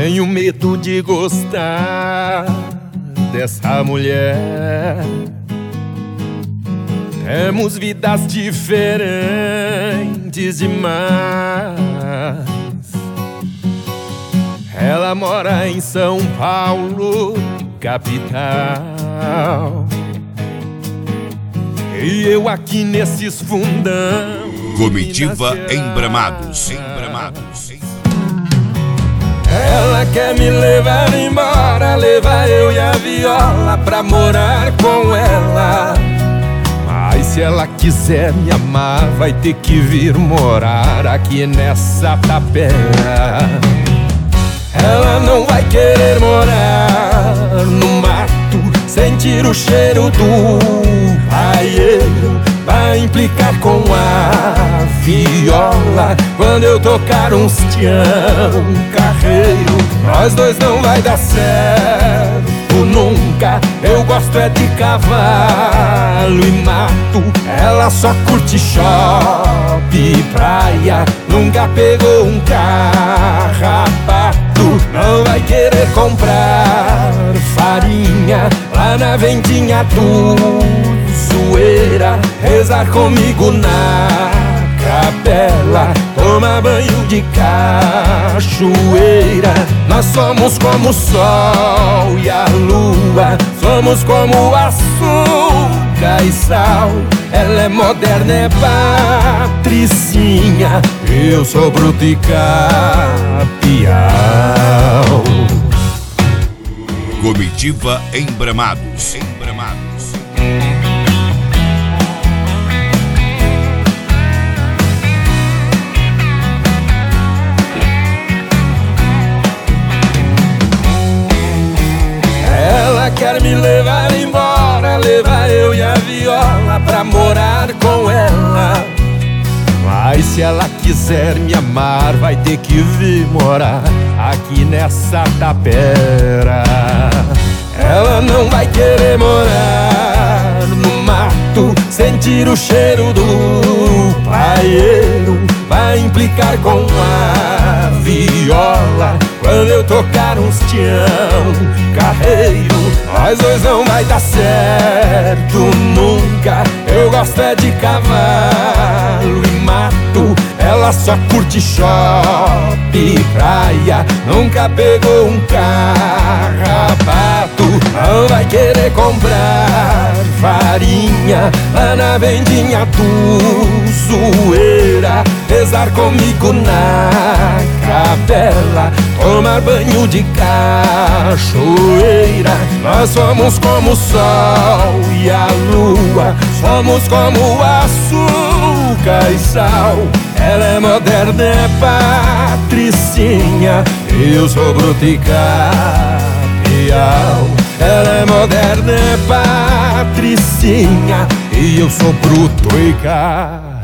Tenho medo de gostar dessa mulher. Temos vidas diferentes demais. Ela mora em São Paulo, capital, e eu aqui nesses fundão. Comitiva Embramados. Ela quer me levar embora, levar eu e a viola pra morar com ela. Mas se ela quiser me amar, vai ter que vir morar aqui nessa tapera. Ela não vai querer morar no mato, sentir o cheiro do paieiro. Vai implicar com a viola quando eu tocar uns tião carreiro. Nós dois não vai dar certo nunca. Eu gosto é de cavalo e mato. Ela só curte shopping e praia. Nunca pegou um carrapato. Não vai querer comprar farinha lá na vendinha do zoeira. Rezar comigo na capela, tomar banho de cachoeira. Nós somos como o sol e a lua, somos como açúcar e sal. Ela é moderna, é patricinha, eu sou bruto e capial. Comitiva Embramados. Ela quer me levar embora, levar eu e a viola pra morar com ela. Mas se ela quiser me amar, vai ter que vir morar aqui nessa tapera. Ela não vai querer morar no mato, sentir o cheiro do paieiro. Vai implicar com a viola quando eu tocar uns tião carreiro. Nós dois não vai dar certo nunca. Eu gosto é de cavalo e mato. Ela só curte shopping e praia. Nunca pegou um carrapato. Não vai querer comprar farinha lá na vendinha do zoeira. Rezar comigo na capela, tomar banho de cachoeira. Nós somos como o sol e a lua, somos como o açúcar e sal. Ela é moderna, é patricinha, eu sou bruto e capial. Ela é moderna, é patricinha, e eu sou bruto e capial.